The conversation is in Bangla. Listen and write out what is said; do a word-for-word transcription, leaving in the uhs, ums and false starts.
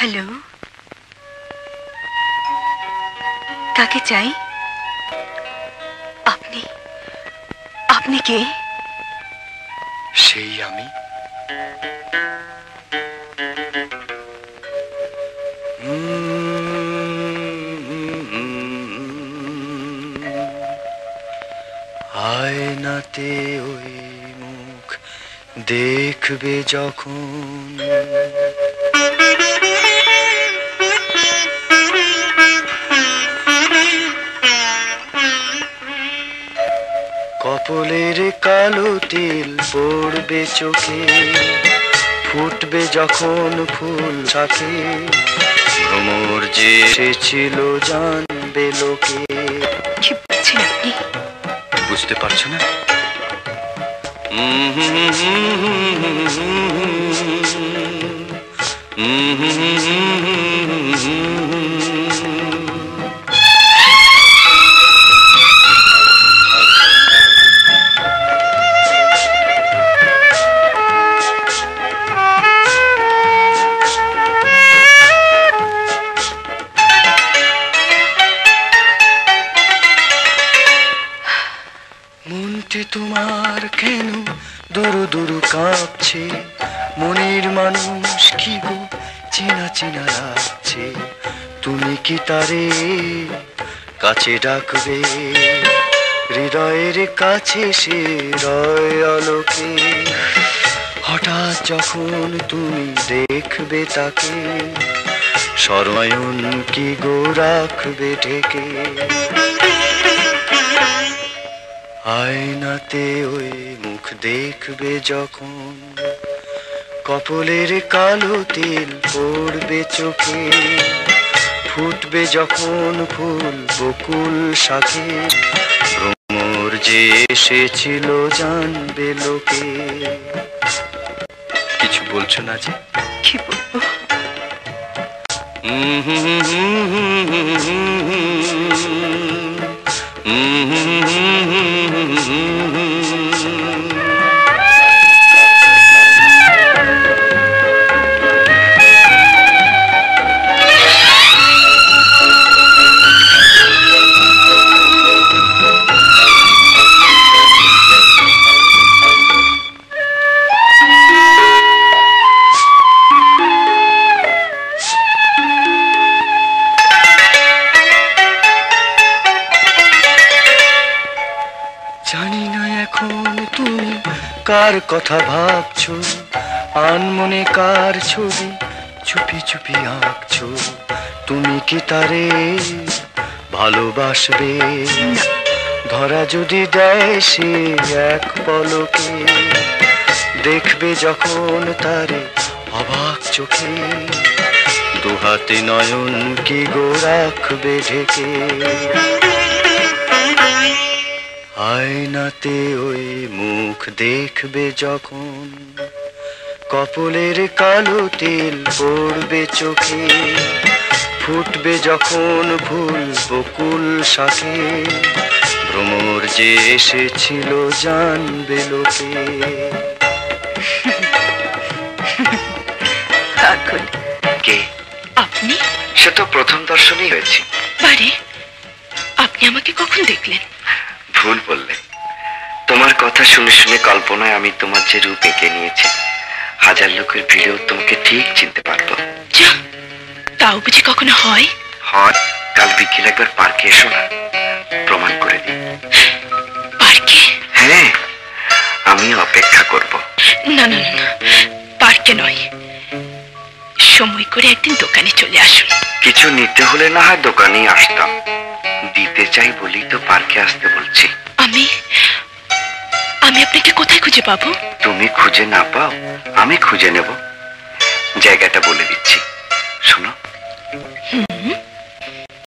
হ্যালো, কাকে চাই? আপনি আপনি কে? সেই আমি। আয়নাতে ওই মুখ দেখবে যখন, কপলের কালো তিল পড়বে চোখে, ফুটবে যখন ফুল শাখে, ভ্রমর যে এসেছিল জানবে লোকে। কি বলছেন আপনি? বুঝতে পারছো না? মনটি তোমার কেন দুরু দুরু কাঁপছে, মনের মানুষ কি গো চেনা চেনা লাগছে, তুমি কি তারে কাছে ডাকবে? হৃদয়ের কাছে সে রয় আলোকে, হঠাৎ যখন তুমি দেখবে তাকে, স্মরণয়ন কি গো রাখবে ঢেকে? আয়নাতে ওই মুখ দেখবে যখন, কপলের কালো তিল পড়বে চোখে, ফুটবে যখন ফুল বকুল শাখে, ভ্রমর যে এসেছিল জানবে লোকে। কিছু বলছো না যে? কি বলবো? জানি না এখন তুমি কার কথা ভাবছো, আনমনে কার ছবি চুপি চুপি আঁকছো, তুমি কি তারে ভালোবাসবে? ধরা যদি দেয় সে এক পলকে, দেখবে যখন তারে অবাক চোখে, দুহাতে নয়ন কি গো রাখবে ঢেকে? আয়নাতে ওই মুখ দেখবে যখন, কপলের কালো তিল পড়বে চোখে, ফুটবে যখন ফুল বকুল শাখে, ভ্রমর যে এসেছিল জানবে লোকে। কে আপনি? সে তো প্রথম দর্শনই হয়েছে। বারে, আপনি আমাকে কখন দেখলেন? ভুল বললে। তোমার কথা শুনে শুনে কল্পনায় আমি তোমার যে রূপ এঁকে নিয়েছি, হাজার লোকের ভিড়েও তোমাকে ঠিক চিনতে পারবো। যা, তাও বুঝি কখনো হয়? হয়। কাল বিকেল একবার পার্কে এসো না, প্রমাণ করে দিই। পার্কে? হ্যাঁ, আমি অপেক্ষা করব। না না না, পার্কে নয়, সময় করে একদিন দোকানে চলে আসুন। কিছু নিতে হলে না হয় দোকানেই আসতাম, দিতে চাই বলি তো পার্কে আসতে বলছি। আমি আমি আপনাকে কোথায় খুঁজে পাবো? তুমি খুঁজে না পাও, আমি খুঁজে নেব। জায়গাটা বলে দিচ্ছি, শোনো। হুম।